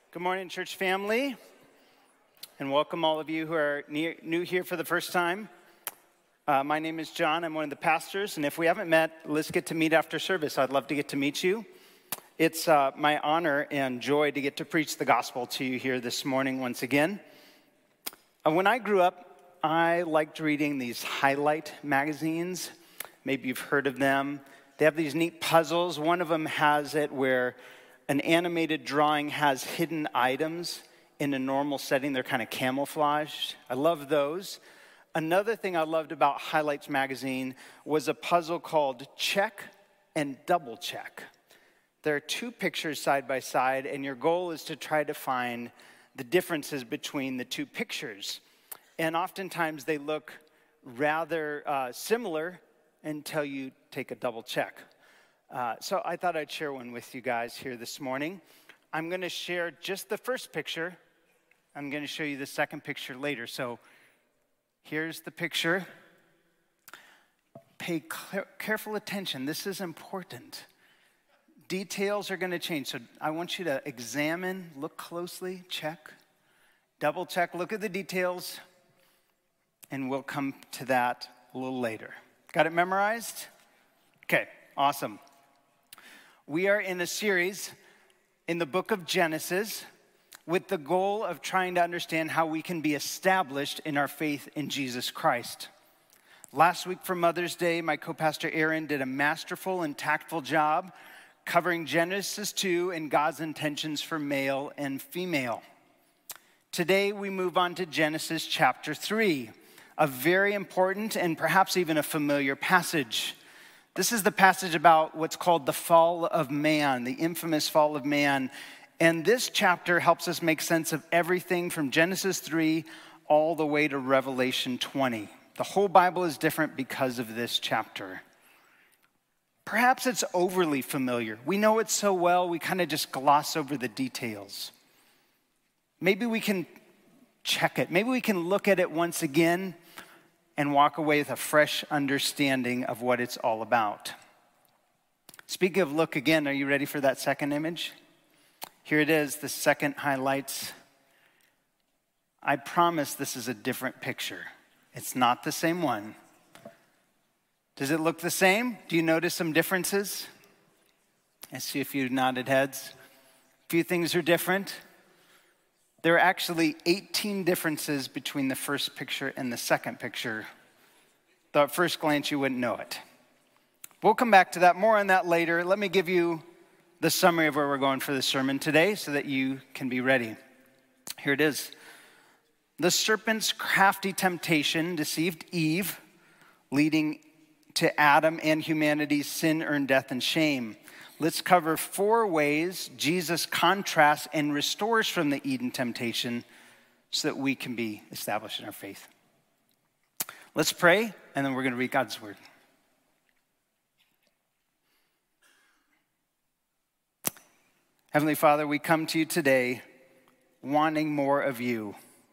Good morning, church family, and welcome all of you who are new here for the first time. My name is John. I'm one of the pastors, and if we haven't met, let's get to meet after service. I'd love to get to meet you. It's my honor and joy to get to preach the gospel to you here this morning once again. When I grew up, I liked reading these highlight magazines. Maybe you've heard of them. They have these neat puzzles. One of them has it where an animated drawing has hidden items in a normal setting. They're kind of camouflaged. I love those. Another thing I loved about Highlights magazine was a puzzle called Check and Double Check. There are two pictures side by side, and your goal is to try to find the differences between the two pictures. And oftentimes they look rather similar until you take a double check. So I thought I'd share one with you guys here this morning. I'm going to share just the first picture. I'm going to show you the second picture later. So here's the picture. Pay careful attention. This is important. Details are going to change. So I want you to examine, look closely, check, double check, look at the details, and we'll come to that a little later. Got it memorized? Okay, awesome. We are in a series in the book of Genesis with the goal of trying to understand how we can be established in our faith in Jesus Christ. Last week for Mother's Day, my co-pastor Aaron did a masterful and tactful job covering Genesis 2 and God's intentions for male and female. Today we move on to Genesis chapter 3, a very important and perhaps even a familiar passage. This is the passage about what's called the fall of man, the infamous fall of man. And this chapter helps us make sense of everything from Genesis 3 all the way to Revelation 20. The whole Bible is different because of this chapter. Perhaps it's overly familiar. We know it so well, we kind of just gloss over the details. Maybe we can check it. Maybe we can look at it once again and walk away with a fresh understanding of what it's all about. Speaking of look again, are you ready for that second image? Here it is, the second highlights. I promise this is a different picture. It's not the same one. Does it look the same? Do you notice some differences? I see a few nodded heads. A few things are different. There are actually 18 differences between the first picture and the second picture. Though at first glance you wouldn't know it. We'll come back to that, more on that later. Let me give you the summary of where we're going for the sermon today so that you can be ready. Here it is. The serpent's crafty temptation deceived Eve, leading to Adam and humanity's sin-earned death and shame. Let's cover 4 ways Jesus contrasts and restores from the Eden temptation so that we can be established in our faith. Let's pray, and then we're going to read God's word. Heavenly Father, we come to you today wanting more of you.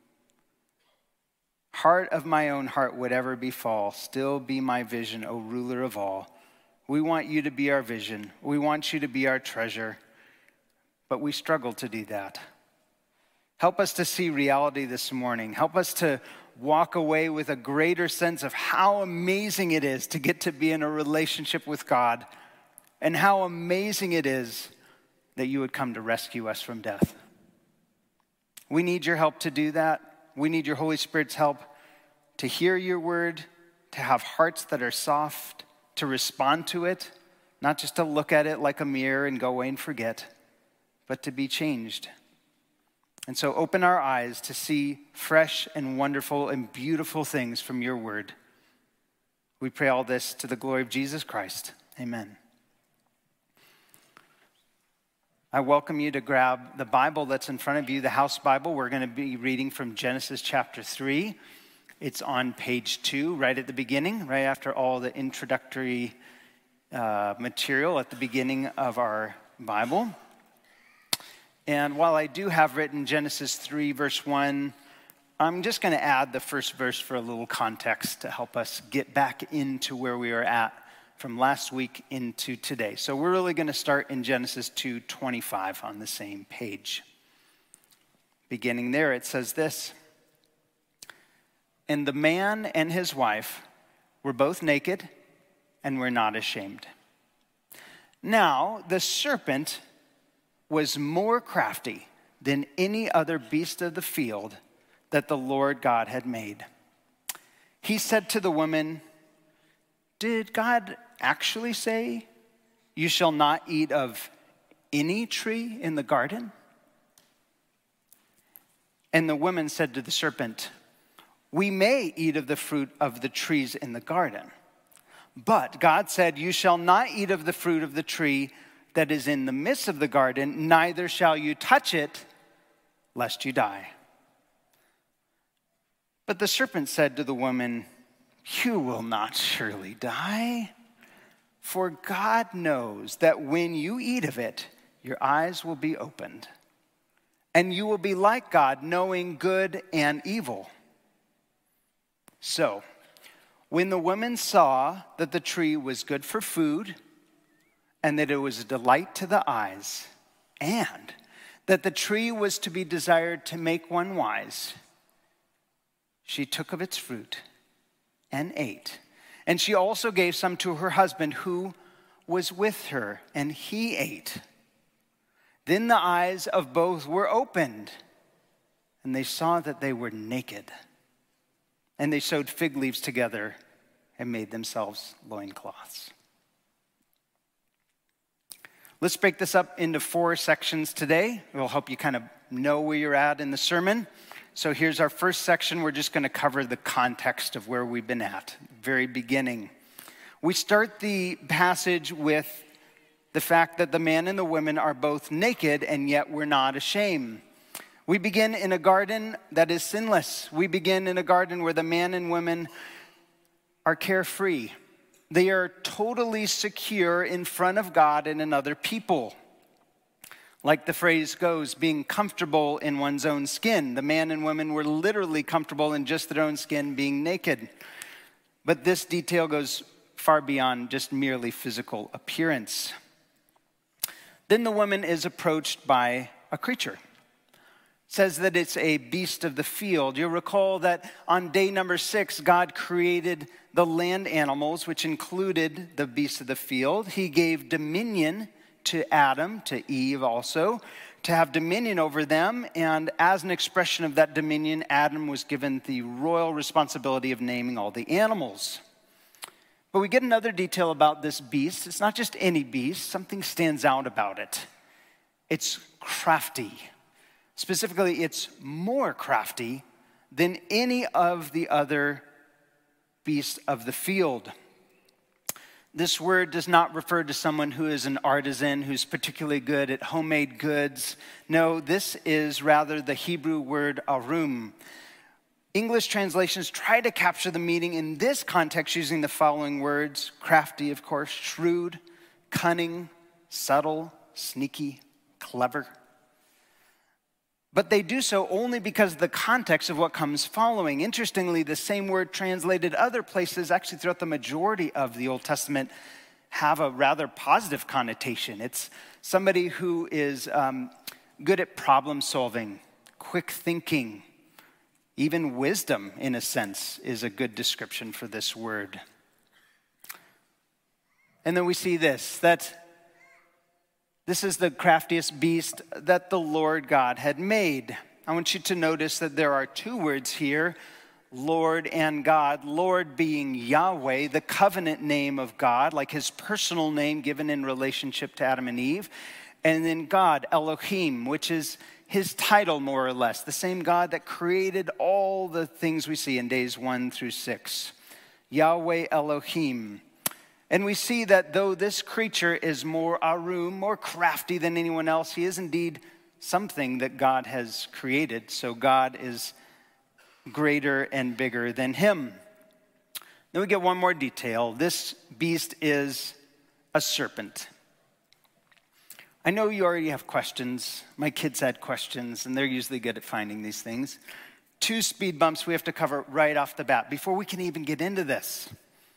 Heart of my own heart, whatever befall, still be my vision, O ruler of all. We want you to be our vision. We want you to be our treasure, but we struggle to do that. Help us to see reality this morning. Help us to walk away with a greater sense of how amazing it is to get to be in a relationship with God and how amazing it is that you would come to rescue us from death. We need your help to do that. We need your Holy Spirit's help to hear your word, to have hearts that are soft, to respond to it, not just to look at it like a mirror and go away and forget, but to be changed. And so open our eyes to see fresh and wonderful and beautiful things from your word. We pray all this to the glory of Jesus Christ. Amen. I welcome you to grab the Bible that's in front of you, the house Bible. We're going to be reading from Genesis chapter 3. It's on page 2, right at the beginning, right after all the introductory material at the beginning of our Bible. And while I do have written Genesis 3, verse 1, I'm just going to add the first verse for a little context to help us get back into where we are at from last week into today. So we're really going to start in Genesis 2:25 on the same page. Beginning there, it says this: "And the man and his wife were both naked and were not ashamed. Now the serpent was more crafty than any other beast of the field that the Lord God had made. He said to the woman, 'Did God actually say, you shall not eat of any tree in the garden?' And the woman said to the serpent, 'We may eat of the fruit of the trees in the garden. But God said, you shall not eat of the fruit of the tree that is in the midst of the garden, neither shall you touch it, lest you die.' But the serpent said to the woman, 'You will not surely die. For God knows that when you eat of it, your eyes will be opened, and you will be like God, knowing good and evil.' So, when the woman saw that the tree was good for food, and that it was a delight to the eyes, and that the tree was to be desired to make one wise, she took of its fruit and ate. And she also gave some to her husband who was with her, and he ate. Then the eyes of both were opened, and they saw that they were naked. And they sewed fig leaves together and made themselves loincloths." Let's break this up into 4 sections today. It will help you kind of know where you're at in the sermon. So here's our first section. We're just going to cover the context of where we've been at, very beginning. We start the passage with the fact that the man and the woman are both naked, and yet we're not ashamed. We begin in a garden that is sinless. We begin in a garden where the man and woman are carefree. They are totally secure in front of God and in other people. Like the phrase goes, being comfortable in one's own skin. The man and woman were literally comfortable in just their own skin, being naked. But this detail goes far beyond just merely physical appearance. Then the woman is approached by a creature. It says that it's a beast of the field. You'll recall that on day number 6, God created the land animals, which included the beasts of the field. He gave dominion to Adam, to Eve also, to have dominion over them. And as an expression of that dominion, Adam was given the royal responsibility of naming all the animals. But we get another detail about this beast. It's not just any beast. Something stands out about it. It's crafty. Specifically, it's more crafty than any of the other beasts of the field. This word does not refer to someone who is an artisan, who's particularly good at homemade goods. No, this is rather the Hebrew word arum. English translations try to capture the meaning in this context using the following words: crafty, of course, shrewd, cunning, subtle, sneaky, clever. But they do so only because of the context of what comes following. Interestingly, the same word translated other places, actually throughout the majority of the Old Testament, have a rather positive connotation. It's somebody who is good at problem solving, quick thinking, even wisdom, in a sense, is a good description for this word. And then we see this, that this is the craftiest beast that the Lord God had made. I want you to notice that there are 2 words here, Lord and God. Lord being Yahweh, the covenant name of God, like his personal name given in relationship to Adam and Eve. And then God, Elohim, which is his title more or less, the same God that created all the things we see in days 1 through 6. Yahweh Elohim. And we see that though this creature is more arum, more crafty than anyone else, he is indeed something that God has created. So God is greater and bigger than him. Then we get one more detail. This beast is a serpent. I know you already have questions. My kids had questions, and they're usually good at finding these things. 2 speed bumps we have to cover right off the bat before we can even get into this.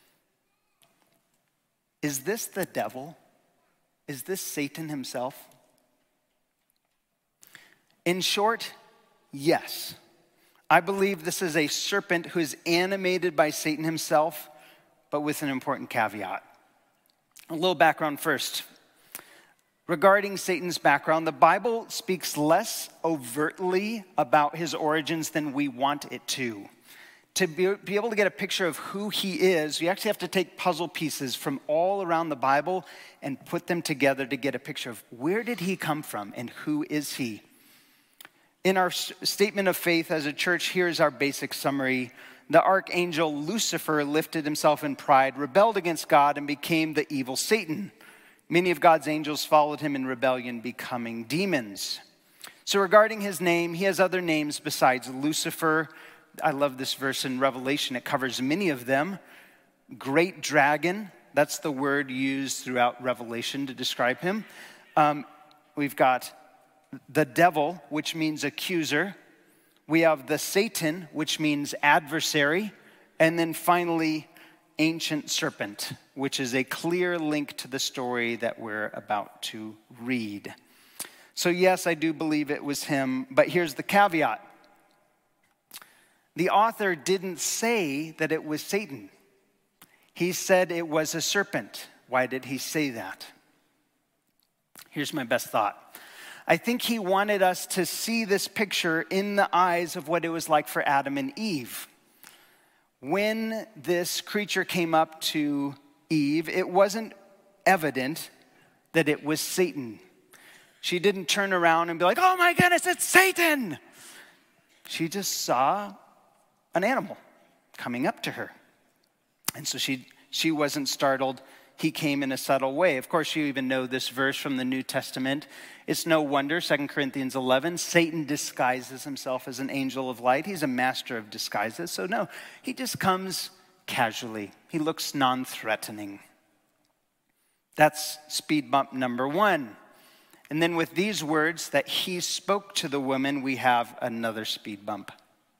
Is this the devil? Is this Satan himself? In short, Yes. I believe this is a serpent who is animated by Satan himself, but with an important caveat. A little background first. Regarding Satan's background, the Bible speaks less overtly about his origins than we want it to. To be able to get a picture of who he is, you actually have to take puzzle pieces from all around the Bible and put them together to get a picture of where did he come from and who is he. In our statement of faith as a church, here's our basic summary. The archangel Lucifer lifted himself in pride, rebelled against God, and became the evil Satan. Many of God's angels followed him in rebellion, becoming demons. So regarding his name, he has other names besides Lucifer. I love this verse in Revelation. It covers many of them. Great dragon, that's the word used throughout Revelation to describe him. We've got the devil, which means accuser. We have the Satan, which means adversary. And then finally, ancient serpent, which is a clear link to the story that we're about to read. So yes, I do believe it was him, but here's the caveat. The author didn't say that it was Satan. He said it was a serpent. Why did he say that? Here's my best thought. I think he wanted us to see this picture in the eyes of what it was like for Adam and Eve. When this creature came up to Eve, it wasn't evident that it was Satan. She didn't turn around and be like, oh my goodness, it's Satan. She just saw an animal coming up to her. And so she wasn't startled. He came in a subtle way. Of course, you even know this verse from the New Testament. It's no wonder, 2 Corinthians 11, Satan disguises himself as an angel of light. He's a master of disguises. So no, he just comes casually. He looks non-threatening. That's speed bump number one. And then with these words that he spoke to the woman, we have another speed bump.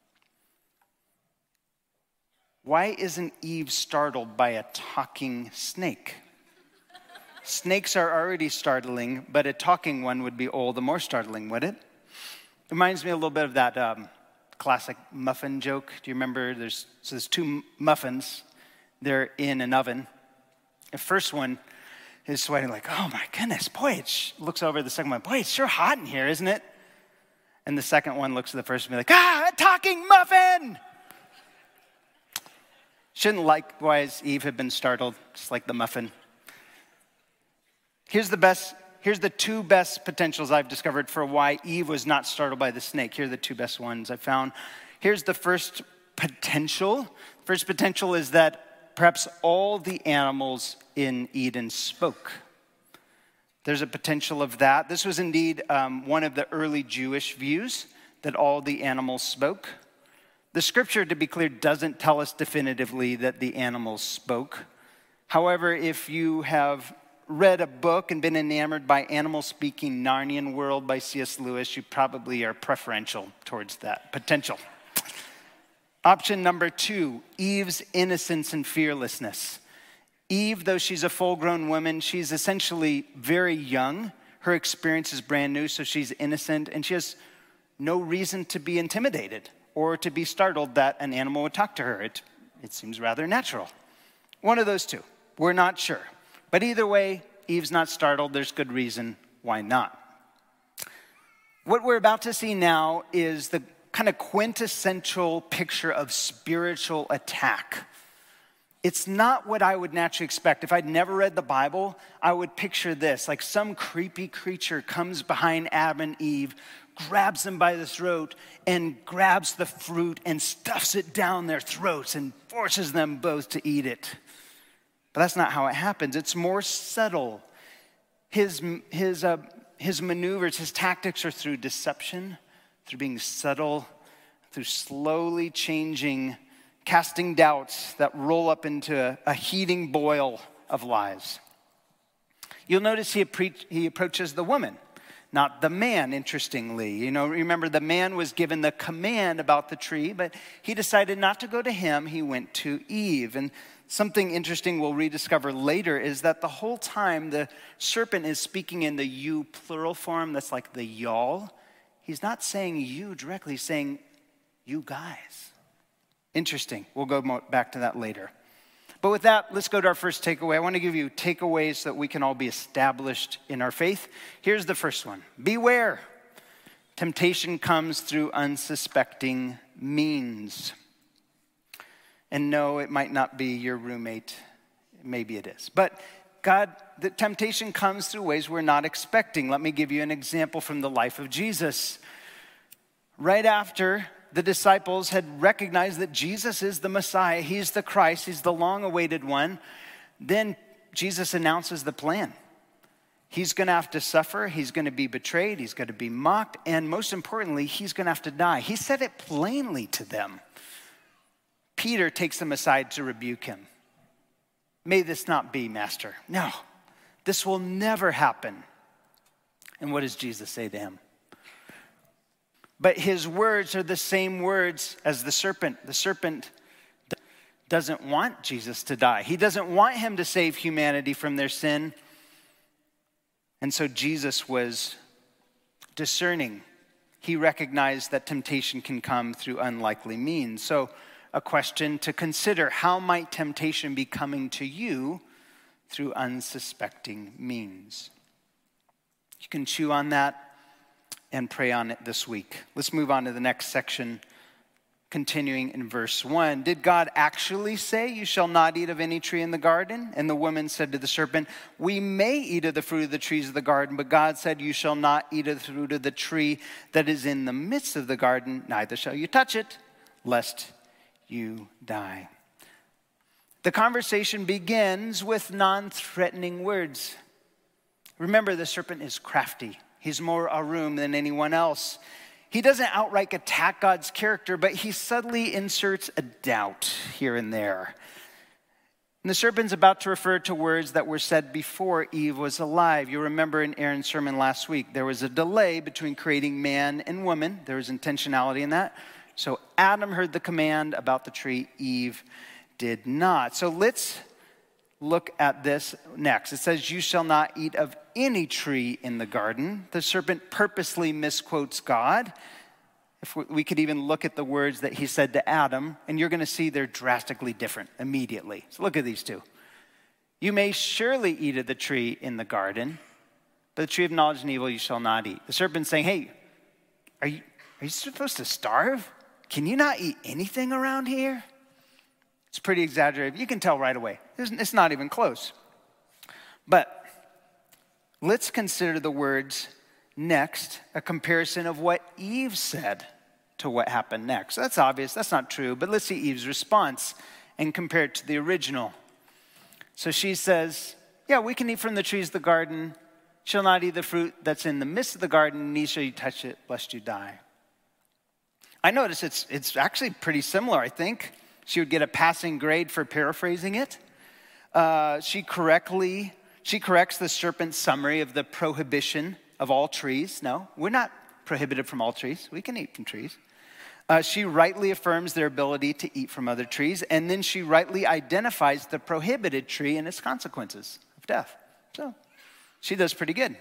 Why isn't Eve startled by a talking snake? Snakes are already startling, but a talking one would be all the more startling, would it? Reminds me a little bit of that classic muffin joke. Do you remember? There's two muffins. They're in an oven. The first one is sweating like, oh my goodness, boy, it looks over at the second one. Boy, it's sure hot in here, isn't it? And the second one looks at the first one and be like, a talking muffin! Shouldn't likewise Eve have been startled, just like the muffin? Here's the two best potentials I've discovered for why Eve was not startled by the snake. Here are the two best ones I found. Here's the first potential. First potential is that perhaps all the animals in Eden spoke. There's a potential of that. This was indeed one of the early Jewish views, that all the animals spoke. The scripture, to be clear, doesn't tell us definitively that the animals spoke. However, if you have read a book and been enamored by Animal Speaking Narnian World by C.S. Lewis, you probably are preferential towards that potential. Option number two, Eve's innocence and fearlessness. Eve, though she's a full-grown woman, she's essentially very young. Her experience is brand new, so she's innocent, and she has no reason to be intimidated or to be startled that an animal would talk to her. It seems rather natural. One of those two. We're not sure. But either way, Eve's not startled. There's good reason why not. What we're about to see now is the kind of quintessential picture of spiritual attack. It's not what I would naturally expect. If I'd never read the Bible, I would picture this, like some creepy creature comes behind Adam and Eve, grabs them by the throat, and grabs the fruit and stuffs it down their throats and forces them both to eat it. But that's not how it happens. It's more subtle. His maneuvers, his tactics are through deception, through being subtle, through slowly changing, casting doubts that roll up into a heating boil of lies. You'll notice he approaches the woman, not the man, interestingly. You know, remember the man was given the command about the tree, but he decided not to go to him. He went to Eve. And something interesting we'll rediscover later is that the whole time the serpent is speaking in the you plural form, that's like the y'all. he's not saying you directly, he's saying you guys. Interesting. We'll go back to that later. But with that, let's go to our first takeaway. I want to give you takeaways so that we can all be established in our faith. Here's the first one. Beware. Temptation comes through unsuspecting means. And no, it might not be your roommate. Maybe it is. But the temptation comes through ways we're not expecting. Let me give you an example from the life of Jesus. Right after the disciples had recognized that Jesus is the Messiah, he's the Christ, he's the long-awaited one, then Jesus announces the plan. He's going to have to suffer, he's going to be betrayed, he's going to be mocked, and most importantly, he's going to have to die. He said it plainly to them. Peter takes him aside to rebuke him. May this not be, Master. No, this will never happen. And what does Jesus say to him? But his words are the same words as the serpent. The serpent doesn't want Jesus to die. He doesn't want him to save humanity from their sin. And so Jesus was discerning. He recognized that temptation can come through unlikely means. So a question to consider: how might temptation be coming to you through unsuspecting means? You can chew on that and pray on it this week. Let's move on to the next section, continuing in verse 1. Did God actually say, "You shall not eat of any tree in the garden"? And the woman said to the serpent, "We may eat of the fruit of the trees of the garden, but God said, 'You shall not eat of the fruit of the tree that is in the midst of the garden, neither shall you touch it, lest you die.'" The conversation begins with non-threatening words. Remember, the serpent is crafty. He's more arum than anyone else. He doesn't outright attack God's character, but he subtly inserts a doubt here and there. And the serpent's about to refer to words that were said before Eve was alive. You remember in Aaron's sermon last week, there was a delay between creating man and woman. There was intentionality in that. So Adam heard the command about the tree, Eve did not. So let's look at this next. It says, "You shall not eat of any tree in the garden." The serpent purposely misquotes God. If we could even look at the words that he said to Adam, and you're going to see they're drastically different immediately. So look at these two. "You may surely eat of the tree in the garden, but the tree of knowledge and evil you shall not eat." The serpent's saying, hey, are you supposed to starve? Can you not eat anything around here? It's pretty exaggerated. You can tell right away. It's not even close. But let's consider the words next, a comparison of what Eve said to what happened next. So that's obvious. That's not true. But let's see Eve's response and compare it to the original. So she says, yeah, we can eat from the trees of the garden. Shall not eat the fruit that's in the midst of the garden, neither shall you touch it, lest you die. I notice it's actually pretty similar, I think. She would get a passing grade for paraphrasing it. She corrects the serpent's summary of the prohibition of all trees. No, we're not prohibited from all trees. We can eat from trees. She rightly affirms their ability to eat from other trees, and then she rightly identifies the prohibited tree and its consequences of death. So she does pretty good.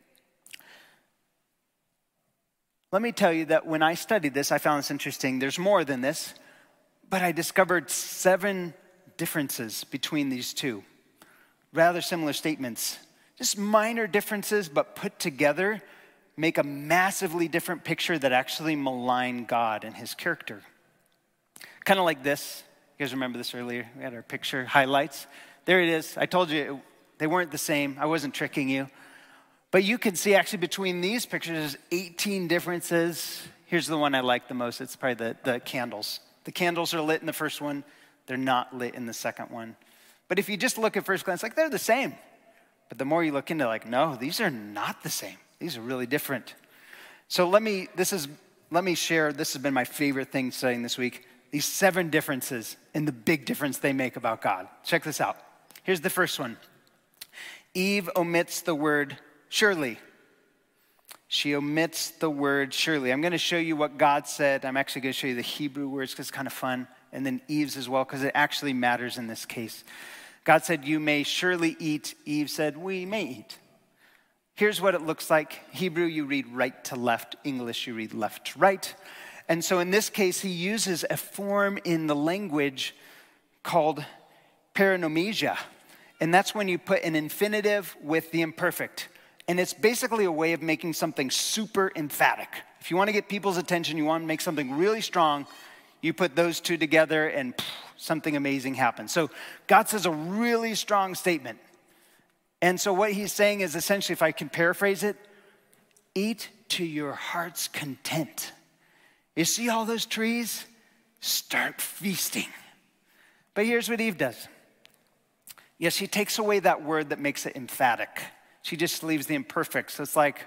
Let me tell you that when I studied this, I found this interesting. There's more than this. But I discovered 7 differences between these two. Rather similar statements. Just minor differences, but put together make a massively different picture that actually malign God and his character. Kind of like this. You guys remember this earlier? We had our picture highlights. There it is. I told you they weren't the same. I wasn't tricking you. But you can see actually between these pictures, there's 18 differences. Here's the one I like the most. It's probably the candles. The candles are lit in the first one. They're not lit in the second one. But if you just look at first glance, like they're the same. But the more you look into it, like, no, these are not the same. These are really different. So let me share, this has been my favorite thing studying this week, these 7 differences and the big difference they make about God. Check this out. Here's the first one. Eve omits the word surely. She omits the word surely. I'm going to show you what God said. I'm actually going to show you the Hebrew words because it's kind of fun. And then Eve's as well because it actually matters in this case. God said, you may surely eat. Eve said, we may eat. Here's what it looks like. Hebrew, you read right to left. English, you read left to right. And so in this case, he uses a form in the language called paranomia. And that's when you put an infinitive with the imperfect. And it's basically a way of making something super emphatic. If you want to get people's attention, you want to make something really strong, you put those two together and something amazing happens. So God says a really strong statement. And so what he's saying is essentially, if I can paraphrase it, eat to your heart's content. You see all those trees? Start feasting. But here's what Eve does. Yes, she takes away that word that makes it emphatic. She just leaves the imperfect. So it's like,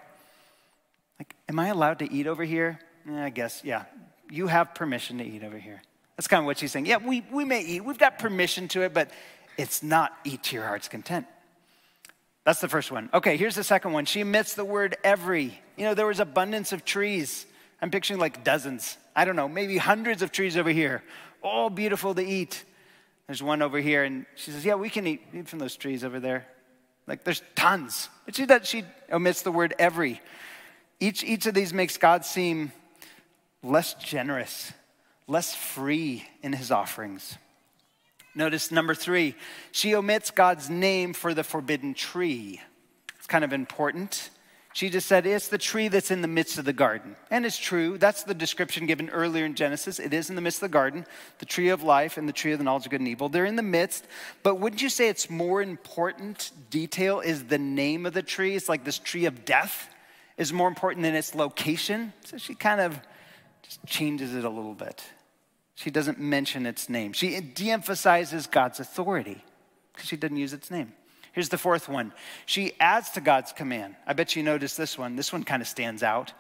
am I allowed to eat over here? I guess, yeah. You have permission to eat over here. That's kind of what she's saying. Yeah, we may eat. We've got permission to it, but it's not eat to your heart's content. That's the first one. Okay, here's the second one. She omits the word every. There was abundance of trees. I'm picturing like dozens. I don't know, maybe hundreds of trees over here. All beautiful to eat. There's one over here, and she says, yeah, we can eat from those trees over there. Like, there's tons. But she omits the word every. Each of these makes God seem less generous, less free in his offerings. Notice number 3, she omits God's name for the forbidden tree. It's kind of important. She just said, it's the tree that's in the midst of the garden. And it's true. That's the description given earlier in Genesis. It is in the midst of the garden, the tree of life and the tree of the knowledge of good and evil. They're in the midst. But wouldn't you say it's more important detail is the name of the tree? It's like this tree of death is more important than its location. So she kind of just changes it a little bit. She doesn't mention its name. She de-emphasizes God's authority because she doesn't use its name. Here's the fourth one. She adds to God's command. I bet you noticed this one. This one kind of stands out.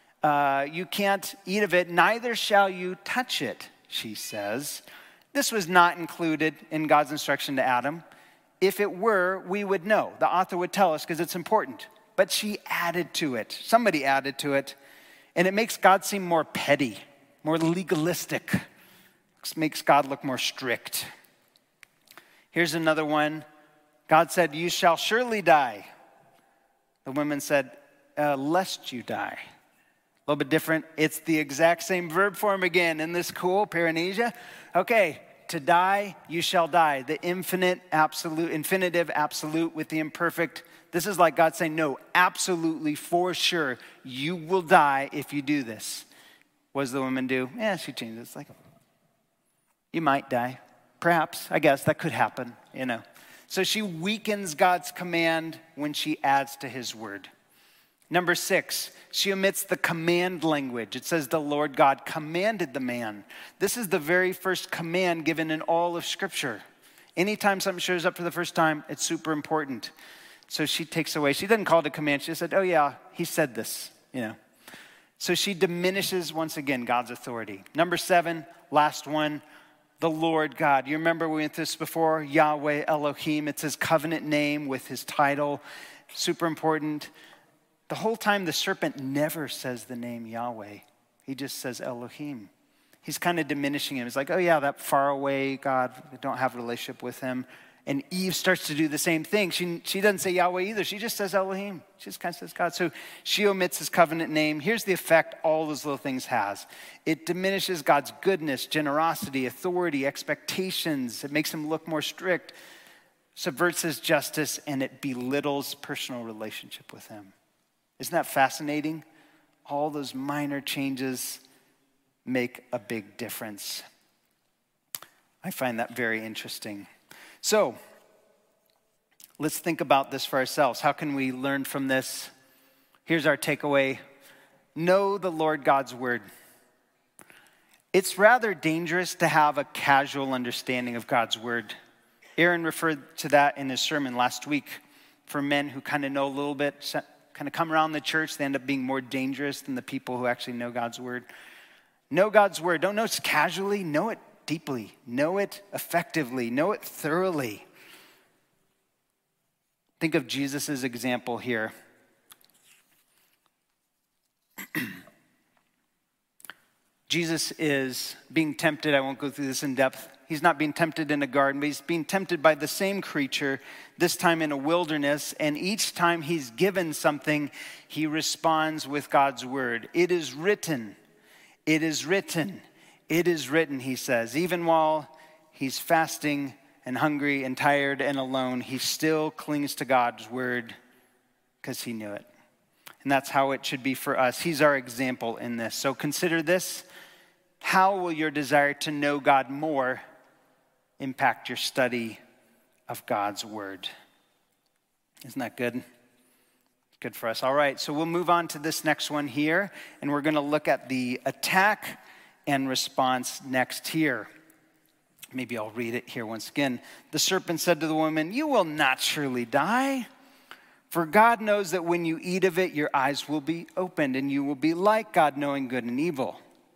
You can't eat of it, neither shall you touch it, she says. This was not included in God's instruction to Adam. If it were, we would know. The author would tell us because it's important. But she added to it. Somebody added to it. And it makes God seem more petty, more legalistic. It makes God look more strict. Here's another one. God said, you shall surely die. The woman said, lest you die. A little bit different. It's the exact same verb form again. Isn't this cool? Paranesia. Okay, to die, you shall die. The infinite, absolute, infinitive, absolute with the imperfect. This is like God saying, no, absolutely, for sure, you will die if you do this. What does the woman do? Yeah, she changed it. It's like, you might die. Perhaps, I guess, that could happen, So she weakens God's command when she adds to his word. Number 6, she omits the command language. It says the Lord God commanded the man. This is the very first command given in all of Scripture. Anytime something shows up for the first time, it's super important. So she takes away, she doesn't call it a command. She said, oh yeah, he said this, So she diminishes, once again, God's authority. Number 7, last one. The Lord God. You remember we went through this before? Yahweh Elohim. It's his covenant name with his title. Super important. The whole time the serpent never says the name Yahweh. He just says Elohim. He's kind of diminishing him. He's like, oh yeah, that far away God. We don't have a relationship with him. And Eve starts to do the same thing. She doesn't say Yahweh either. She just says Elohim. She just kind of says God. So she omits his covenant name. Here's the effect all those little things has. It diminishes God's goodness, generosity, authority, expectations. It makes him look more strict, subverts his justice, and it belittles personal relationship with him. Isn't that fascinating? All those minor changes make a big difference. I find that very interesting. So, let's think about this for ourselves. How can we learn from this? Here's our takeaway. Know the Lord God's word. It's rather dangerous to have a casual understanding of God's word. Aaron referred to that in his sermon last week. For men who kind of know a little bit, kind of come around the church, they end up being more dangerous than the people who actually know God's word. Know God's word. Don't know it casually. Know it deeply. Know it effectively. Know it thoroughly. Think of Jesus' example Jesus is being tempted. I won't go through this in depth. He's not being tempted in a garden, but he's being tempted by the same creature, this time in a wilderness. And each time he's given something, he responds with God's word. It is written, it is written, it is written, he says. Even while he's fasting and hungry and tired and alone, he still clings to God's word because he knew it. And that's how it should be for us. He's our example in this. So consider this. How will your desire to know God more impact your study of God's word? Isn't that good? Good for us. All right, so we'll move on to this next one here, and we're going to look at the attack and response next here. Maybe I'll read it here once again. The serpent said to the woman, "You will not surely die. For God knows that when you eat of it, your eyes will be opened, and you will be like God, knowing good and evil."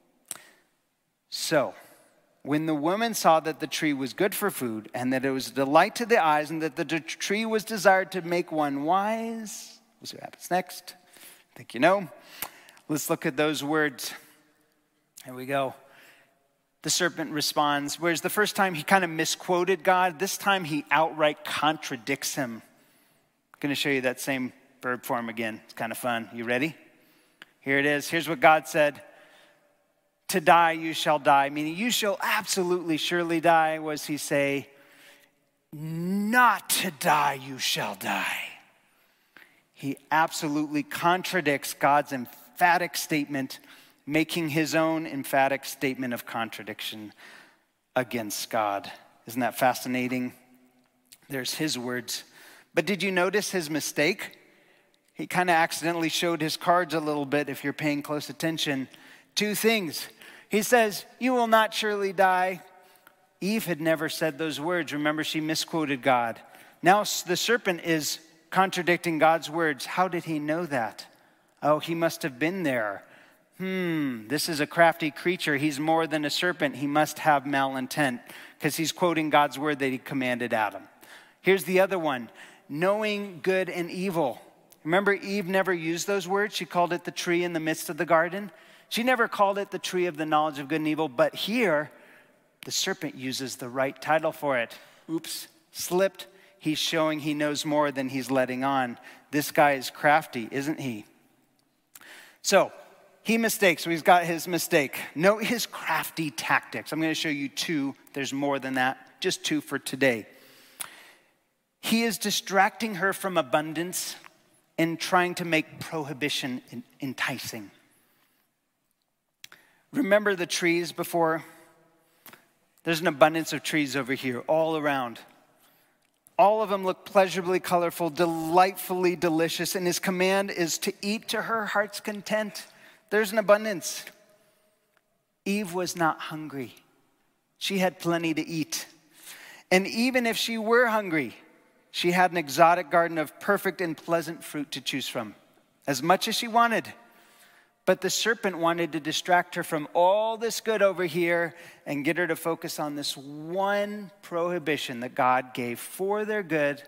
So, when the woman saw that the tree was good for food, and that it was a delight to the eyes, and that the tree was desired to make one wise, we'll see what happens next. I think you know. Let's look at those words. Here we go. The serpent responds, whereas the first time he kind of misquoted God, this time he outright contradicts him. I'm going to show you that same verb form again. It's kind of fun. You ready? Here it is. Here's what God said. To die you shall die, meaning you shall absolutely surely die. What does he say? Not to die you shall die. He absolutely contradicts God's emphatic statement, making his own emphatic statement of contradiction against God. Isn't that fascinating? There's his words. But did you notice his mistake? He kind of accidentally showed his cards a little bit if you're paying close attention. Two things. He says, you will not surely die. Eve had never said those words. Remember, she misquoted God. Now the serpent is contradicting God's words. How did he know that? Oh, he must have been there. This is a crafty creature. He's more than a serpent. He must have malintent because he's quoting God's word that he commanded Adam. Here's the other one. Knowing good and evil. Remember, Eve never used those words. She called it the tree in the midst of the garden. She never called it the tree of the knowledge of good and evil. But here, the serpent uses the right title for it. Oops, slipped. He's showing he knows more than he's letting on. This guy is crafty, isn't he? So, he mistakes, so he's got his mistake. Note his crafty tactics. I'm going to show you two. There's more than that. Just two for today. He is distracting her from abundance and trying to make prohibition enticing. Remember the trees before? There's an abundance of trees over here all around. All of them look pleasurably colorful, delightfully delicious, and his command is to eat to her heart's content. There's an abundance. Eve was not hungry. She had plenty to eat. And even if she were hungry, she had an exotic garden of perfect and pleasant fruit to choose from, as much as she wanted. But the serpent wanted to distract her from all this good over here and get her to focus on this one prohibition that God gave for their good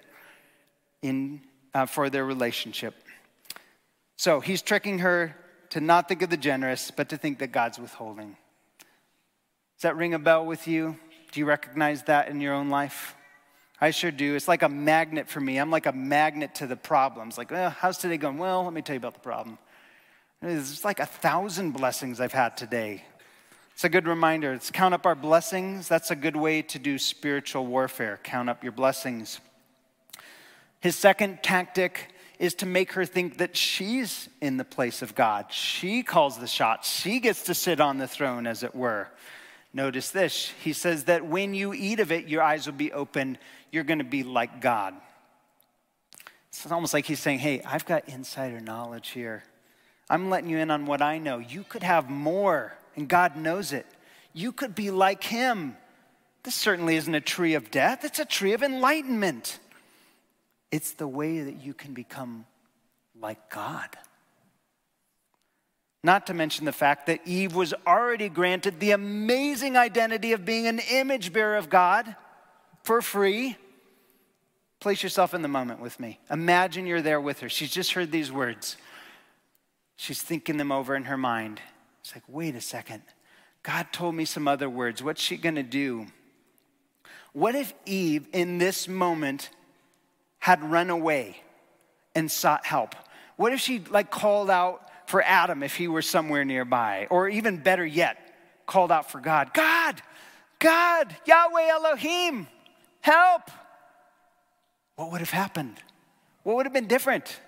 for their relationship. So he's tricking her to not think of the generous, but to think that God's withholding. Does that ring a bell with you? Do you recognize that in your own life? I sure do. It's like a magnet for me. I'm like a magnet to the problems. Like, how's today going? Well, let me tell you about the problem. There's like 1,000 blessings I've had today. It's a good reminder. Let's count up our blessings. That's a good way to do spiritual warfare. Count up your blessings. His second tactic is to make her think that she's in the place of God. She calls the shots. She gets to sit on the throne, as it were. Notice this. He says that when you eat of it, your eyes will be open. You're going to be like God. It's almost like he's saying, hey, I've got insider knowledge here. I'm letting you in on what I know. You could have more, and God knows it. You could be like him. This certainly isn't a tree of death. It's a tree of enlightenment. It's the way that you can become like God. Not to mention the fact that Eve was already granted the amazing identity of being an image bearer of God for free. Place yourself in the moment with me. Imagine you're there with her. She's just heard these words. She's thinking them over in her mind. It's like, wait a second. God told me some other words. What's she going to do? What if Eve, in this moment, had run away and sought help? What if she called out for Adam if he were somewhere nearby? Or even better yet, called out for God. God, Yahweh Elohim, help. What would have happened? What would have been different?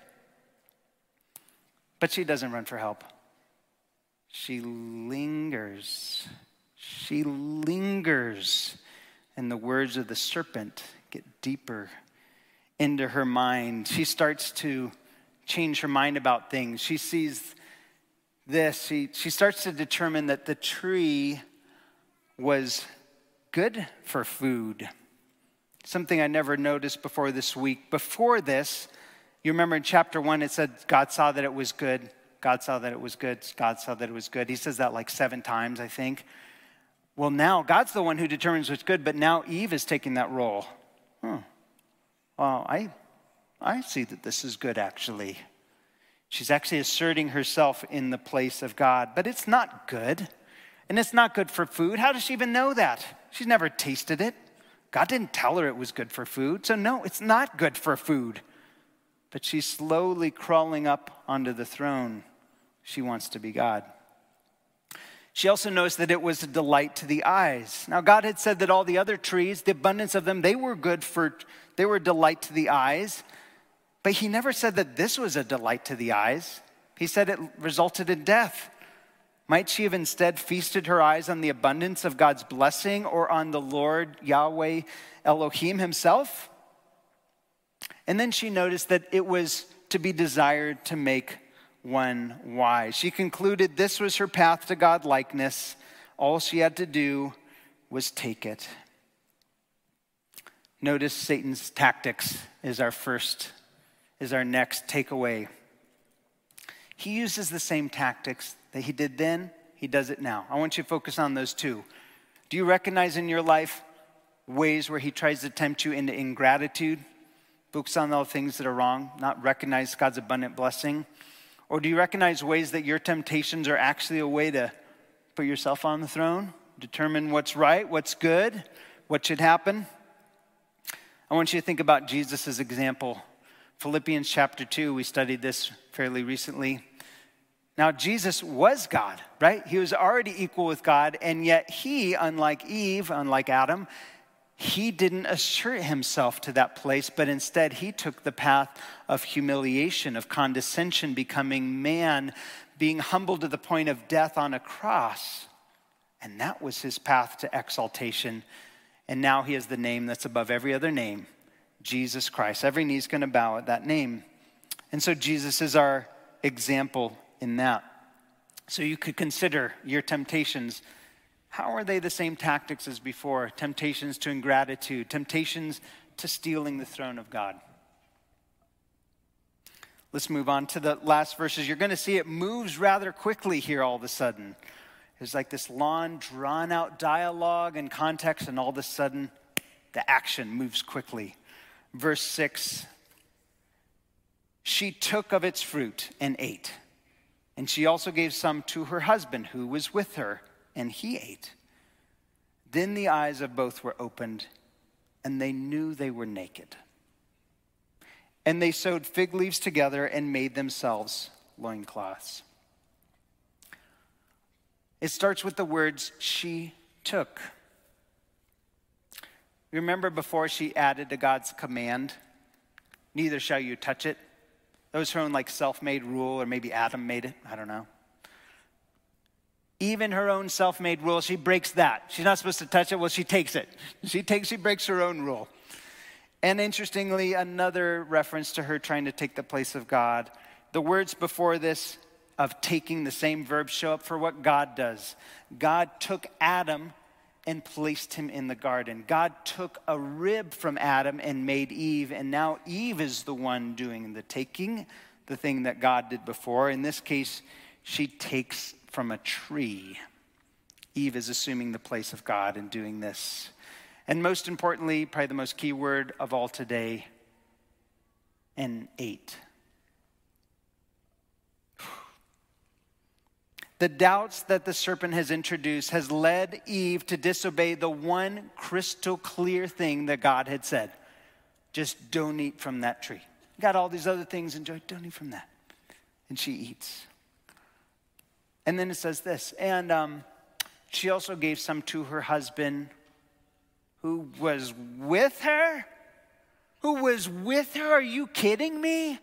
But she doesn't run for help. She lingers. She lingers. And the words of the serpent get deeper into her mind. She starts to change her mind about things. She sees this. She starts to determine that the tree was good for food. Something I never noticed before this week. Before this, you remember in chapter 1, it said God saw that it was good. God saw that it was good. God saw that it was good. He says that 7 times, I think. Well, now God's the one who determines what's good, but now Eve is taking that role. Well, I see that this is good, actually. She's actually asserting herself in the place of God, but it's not good. And it's not good for food. How does she even know that? She's never tasted it. God didn't tell her it was good for food. So no, it's not good for food. But she's slowly crawling up onto the throne. She wants to be God. She also noticed that it was a delight to the eyes. Now, God had said that all the other trees, the abundance of them, they were a delight to the eyes. But he never said that this was a delight to the eyes. He said it resulted in death. Might she have instead feasted her eyes on the abundance of God's blessing or on the Lord Yahweh Elohim himself? And then she noticed that it was to be desired to make one wise. She concluded this was her path to God-likeness. All she had to do was take it. Notice Satan's tactics is our next takeaway. He uses the same tactics that he did then, he does it now. I want you to focus on those two. Do you recognize in your life ways where he tries to tempt you into ingratitude? Focus on all things that are wrong, not recognize God's abundant blessing? Or do you recognize ways that your temptations are actually a way to put yourself on the throne, determine what's right, what's good, what should happen? I want you to think about Jesus' example. Philippians chapter 2, we studied this fairly recently. Now, Jesus was God, right? He was already equal with God, and yet he, unlike Eve, unlike Adam, he didn't assert himself to that place, but instead he took the path of humiliation, of condescension, becoming man, being humbled to the point of death on a cross. And that was his path to exaltation. And now he has the name that's above every other name, Jesus Christ. Every knee's going to bow at that name. And so Jesus is our example in that. So you could consider your temptations. How are they the same tactics as before? Temptations to ingratitude, temptations to stealing the throne of God. Let's move on to the last verses. You're going to see it moves rather quickly here all of a sudden. There's like this long, drawn-out dialogue and context, and all of a sudden, the action moves quickly. Verse 6, she took of its fruit and ate. And she also gave some to her husband who was with her, and he ate. Then the eyes of both were opened, and they knew they were naked. And they sewed fig leaves together and made themselves loincloths. It starts with the words, she took. Remember before she added to God's command, neither shall you touch it? That was her own self-made rule, or maybe Adam made it, I don't know. Even her own self-made rule, she breaks that. She's not supposed to touch it, well, she takes it. She breaks her own rule. And interestingly, another reference to her trying to take the place of God. The words before this of taking, the same verb show up for what God does. God took Adam and placed him in the garden. God took a rib from Adam and made Eve, and now Eve is the one doing the taking, the thing that God did before. In this case, she takes from a tree. Eve is assuming the place of God in doing this. And most importantly, probably the most key word of all today, and ate. The doubts that the serpent has introduced has led Eve to disobey the one crystal clear thing that God had said. Just don't eat from that tree. You got all these other things, enjoy, don't eat from that. And she eats. And then it says this, and she also gave some to her husband who was with her? Who was with her? Are you kidding me?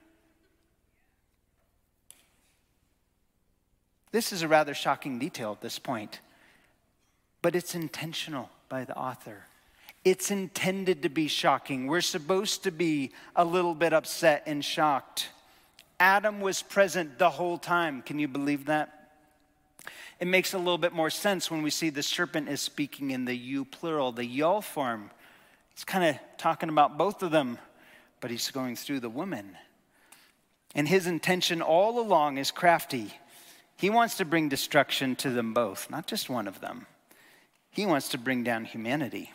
This is a rather shocking detail at this point, but it's intentional by the author. It's intended to be shocking. We're supposed to be a little bit upset and shocked. Adam was present the whole time. Can you believe that? It makes a little bit more sense when we see the serpent is speaking in the you plural, the y'all form. It's kind of talking about both of them, but he's going through the woman. And his intention all along is crafty. He wants to bring destruction to them both, not just one of them. He wants to bring down humanity.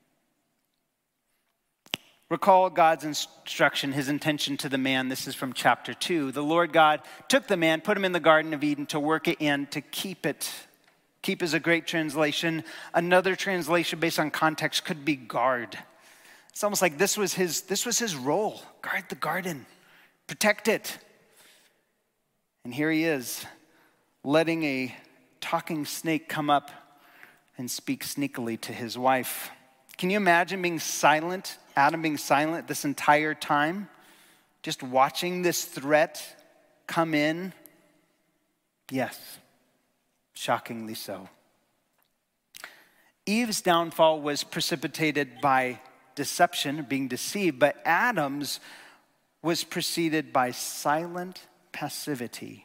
Recall God's instruction, his intention to the man. This is from chapter 2. The Lord God took the man, put him in the Garden of Eden to work it and to keep it. Keep is a great translation. Another translation based on context could be guard. It's almost like this was his role. Guard the garden. Protect it. And here he is, letting a talking snake come up and speak sneakily to his wife. Can you imagine being silent, Adam being silent this entire time? Just watching this threat come in? Yes, shockingly so. Eve's downfall was precipitated by deception, being deceived, but Adam's was preceded by silent passivity.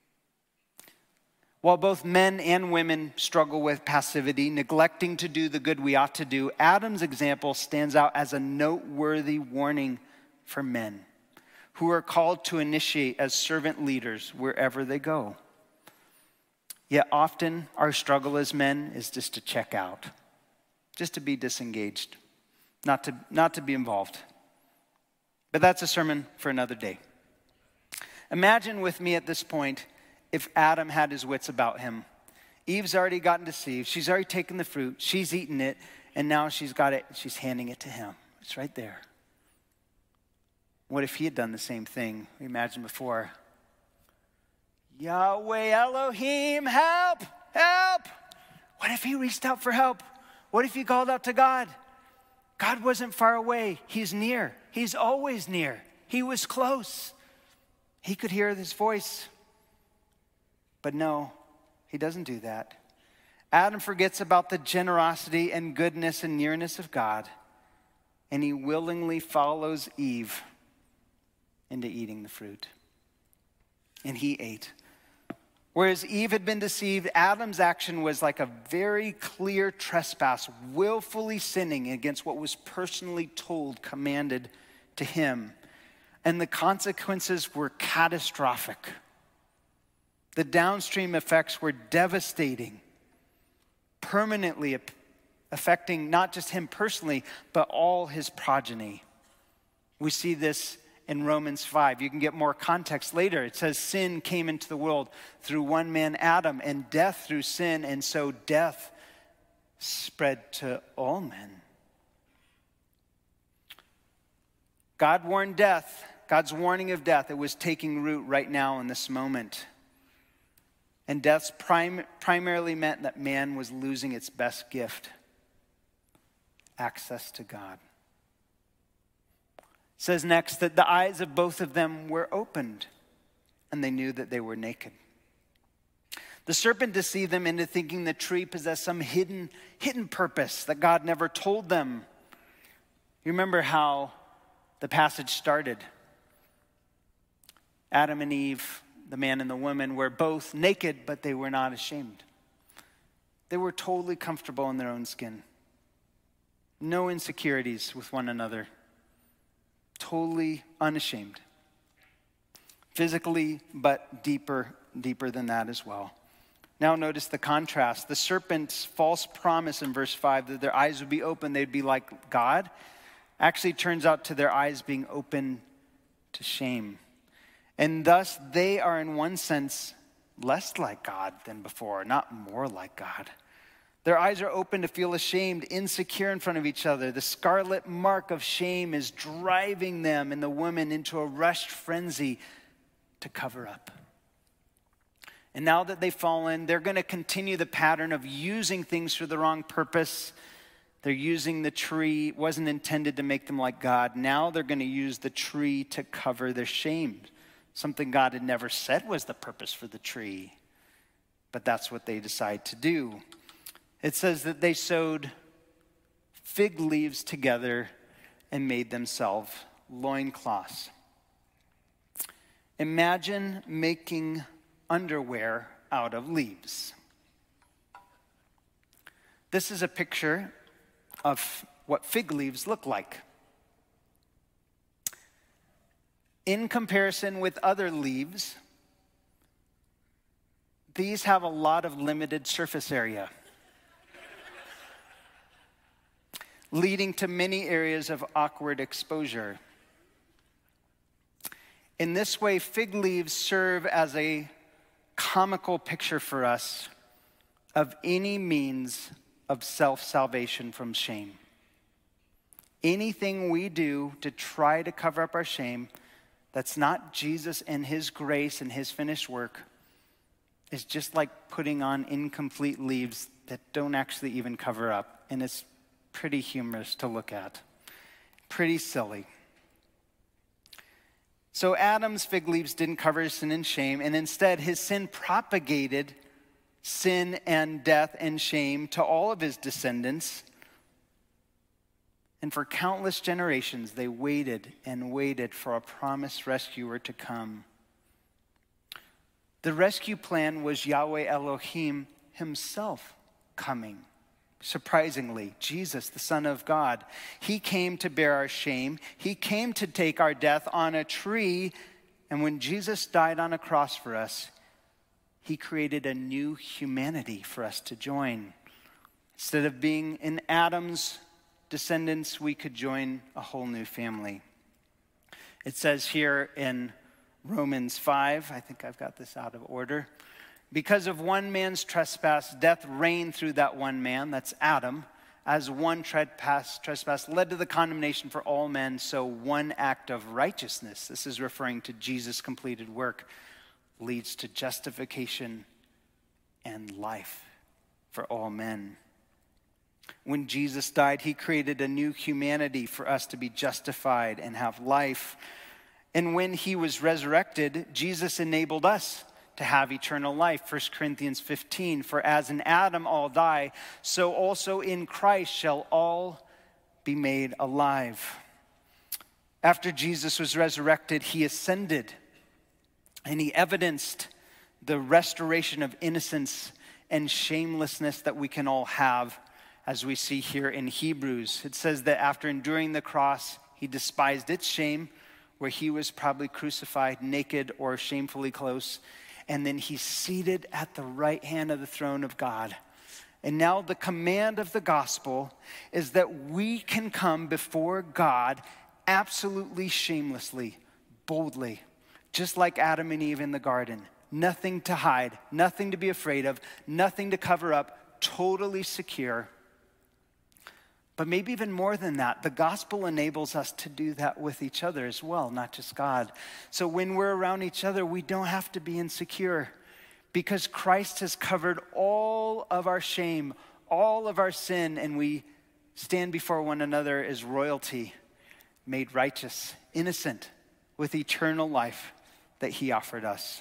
While both men and women struggle with passivity, neglecting to do the good we ought to do, Adam's example stands out as a noteworthy warning for men who are called to initiate as servant leaders wherever they go. Yet often our struggle as men is just to check out, just to be disengaged, not to be involved. But that's a sermon for another day. Imagine with me at this point if Adam had his wits about him. Eve's already gotten deceived. She's already taken the fruit. She's eaten it. And now she's got it. She's handing it to him. It's right there. What if he had done the same thing we imagined before? Yahweh Elohim, help, help. What if he reached out for help? What if he called out to God? God wasn't far away. He's near. He's always near. He was close. He could hear his voice. But no, he doesn't do that. Adam forgets about the generosity and goodness and nearness of God, and he willingly follows Eve into eating the fruit. And he ate. Whereas Eve had been deceived, Adam's action was like a very clear trespass, willfully sinning against what was personally told, commanded to him. And the consequences were catastrophic. The downstream effects were devastating, permanently affecting not just him personally, but all his progeny. We see this in Romans 5. You can get more context later. It says sin came into the world through one man, Adam, and death through sin, and so death spread to all men. God warned death, God's warning of death, it was taking root right now in this moment. And death's primarily meant that man was losing its best gift, access to God. It says next that the eyes of both of them were opened, and they knew that they were naked. The serpent deceived them into thinking the tree possessed some hidden purpose that God never told them. You remember how the passage started. Adam and Eve, the man and the woman, were both naked, but they were not ashamed. They were totally comfortable in their own skin. No insecurities with one another. Totally unashamed. Physically, but deeper than that as well. Now notice the contrast. The serpent's false promise in verse 5 that their eyes would be open, they'd be like God, actually turns out to their eyes being open to shame. And thus they are in one sense less like God than before, not more like God. Their eyes are open to feel ashamed, insecure in front of each other. The scarlet mark of shame is driving them and the woman into a rushed frenzy to cover up. And now that they've fallen, they're going to continue the pattern of using things for the wrong purpose. They're using the tree. It wasn't intended to make them like God. Now they're going to use the tree to cover their shame. Something God had never said was the purpose for the tree. But that's what they decide to do. It says that they sewed fig leaves together and made themselves loincloths. Imagine making underwear out of leaves. This is a picture of what fig leaves look like. In comparison with other leaves, these have a lot of limited surface area, leading to many areas of awkward exposure. In this way, fig leaves serve as a comical picture for us of any means of self-salvation from shame. Anything we do to try to cover up our shame that's not Jesus and his grace and his finished work is just like putting on incomplete leaves that don't actually even cover up. And it's pretty humorous to look at. Pretty silly. So Adam's fig leaves didn't cover his sin and shame, and instead his sin propagated sin and death and shame to all of his descendants. And for countless generations, they waited and waited for a promised rescuer to come. The rescue plan was Yahweh Elohim himself coming. Surprisingly, Jesus, the Son of God, he came to bear our shame. He came to take our death on a tree. And when Jesus died on a cross for us, he created a new humanity for us to join. Instead of being in Adam's descendants, we could join a whole new family. It says here in Romans 5, I think I've got this out of order. Because of one man's trespass, death reigned through that one man, that's Adam. As one trespass led to the condemnation for all men, so one act of righteousness, this is referring to Jesus' completed work, leads to justification and life for all men. When Jesus died, he created a new humanity for us to be justified and have life. And when he was resurrected, Jesus enabled us to have eternal life. 1 Corinthians 15, for as in Adam all die, so also in Christ shall all be made alive. After Jesus was resurrected, he ascended, and he evidenced the restoration of innocence and shamelessness that we can all have, as we see here in Hebrews. It says that after enduring the cross, he despised its shame, where he was probably crucified naked or shamefully close. And then he's seated at the right hand of the throne of God. And now the command of the gospel is that we can come before God absolutely shamelessly, boldly, just like Adam and Eve in the garden. Nothing to hide, nothing to be afraid of, nothing to cover up, totally secure. But maybe even more than that, the gospel enables us to do that with each other as well, not just God. So when we're around each other, we don't have to be insecure because Christ has covered all of our shame, all of our sin, and we stand before one another as royalty, made righteous, innocent, with eternal life that he offered us.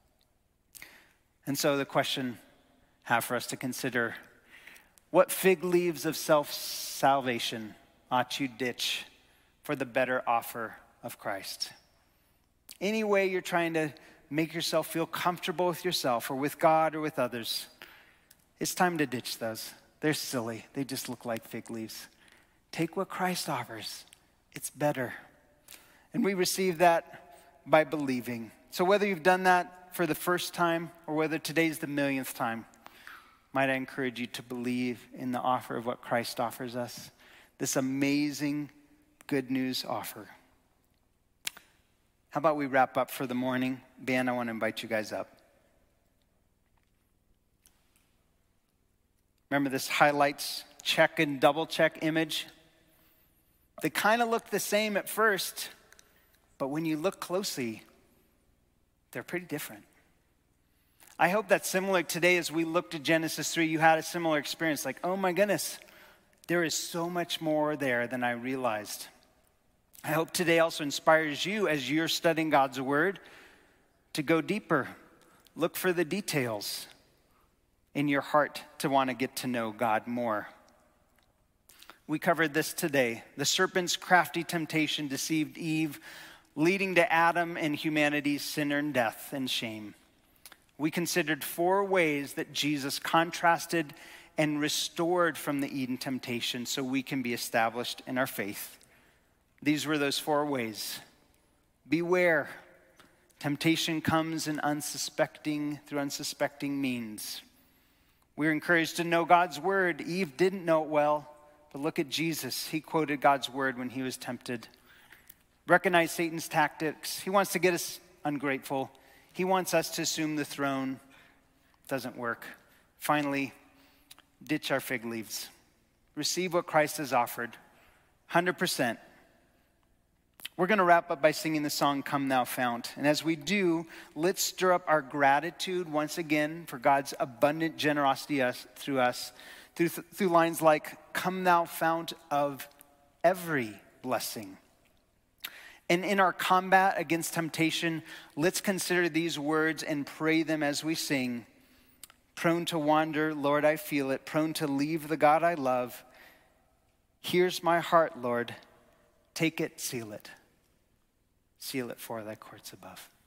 And so the question I have for us to consider: what fig leaves of self-salvation ought you ditch for the better offer of Christ? Any way you're trying to make yourself feel comfortable with yourself or with God or with others, it's time to ditch those. They're silly. They just look like fig leaves. Take what Christ offers. It's better. And we receive that by believing. So whether you've done that for the first time or whether today's the millionth time, might I encourage you to believe in the offer of what Christ offers us, this amazing good news offer. How about we wrap up for the morning? Ben, I want to invite you guys up. Remember this highlights, check and double check image? They kind of look the same at first, but when you look closely, they're pretty different. I hope that's similar today as we look to Genesis 3. You had a similar experience, like, oh my goodness, there is so much more there than I realized. I hope today also inspires you as you're studying God's word to go deeper. Look for the details in your heart to want to get to know God more. We covered this today. The serpent's crafty temptation deceived Eve, leading to Adam and humanity's sin and death and shame. We considered 4 ways that Jesus contrasted and restored from the Eden temptation so we can be established in our faith. These were those 4 ways. Beware. Temptation comes through unsuspecting means. We're encouraged to know God's word. Eve didn't know it well, but look at Jesus. He quoted God's word when he was tempted. Recognize Satan's tactics. He wants to get us ungrateful. He wants us to assume the throne. Doesn't work. Finally, ditch our fig leaves. Receive what Christ has offered. 100%. We're going to wrap up by singing the song, Come Thou Fount. And as we do, let's stir up our gratitude once again for God's abundant generosity through us, through lines like, Come Thou Fount of every blessing. And in our combat against temptation, let's consider these words and pray them as we sing. Prone to wander, Lord, I feel it. Prone to leave the God I love. Here's my heart, Lord. Take it, seal it. Seal it for thy courts above.